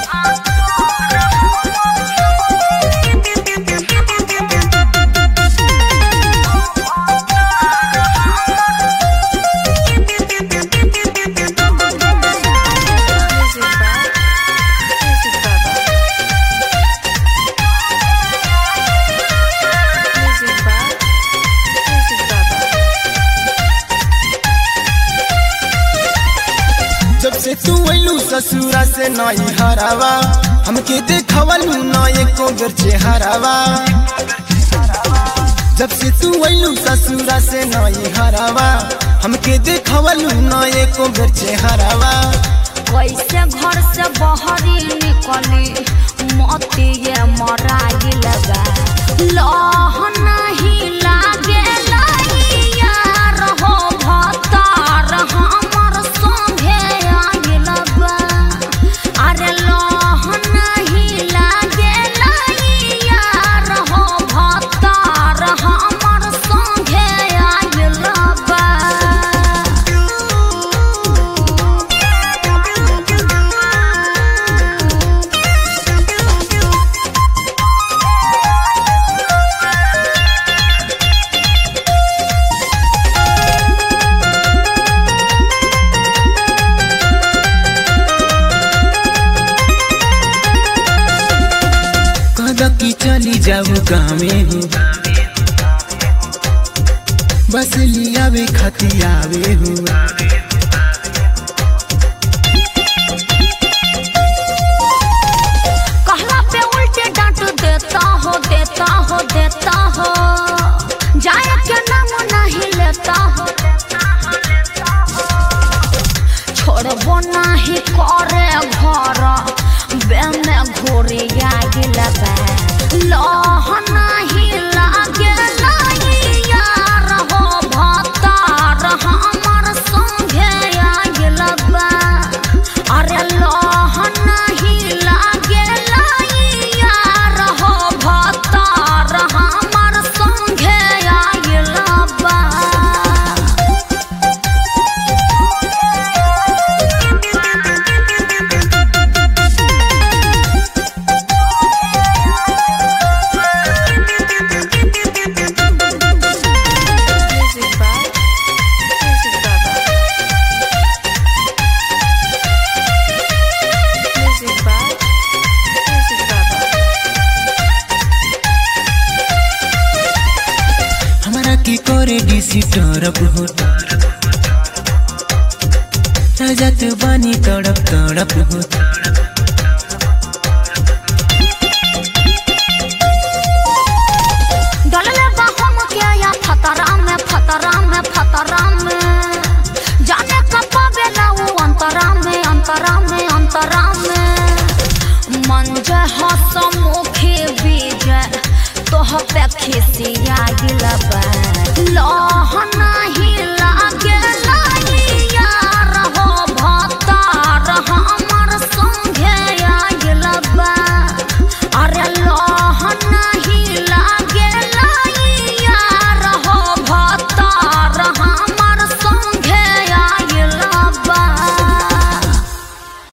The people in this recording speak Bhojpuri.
जब से तू अइलू ससुरा से नई हरावा हमके देखवलू न एको बेर चेहरावा। जब से तू अइलू ससुरा से नई हरावा हमके देखवलू न एको बेर चेहरावा। कैसे घर से बहरी निकली मोती ये मराई लगा लह नहीं लागे यार हो भतार हमर संगे आगे लगा। अरे लह नहीं लागे यार हो भतार हमर संगे आगे लगा। की चली जाऊ गाँवे हूँ बस लियावे खतियावे हूँ। कहला पे उल्टे डांट देता हो जाए के नाम नहीं लेता हो छोड़बो नहीं करे घर बे में घोरे आगे लगा लह नहीं लागे यार हो भतार हमर संगे आगे लगा। अरे लह नहीं लागे यार हो भतार हमर संगे आगे लगा। की करे डीसी तरफ हो राजत बानी तड़प हो। डलले बाहों में क्या या फतरा में जाने कब बेला वो अंतरा में मंजे हसमुखी बीजे तोह पे खिसिया गिलबा।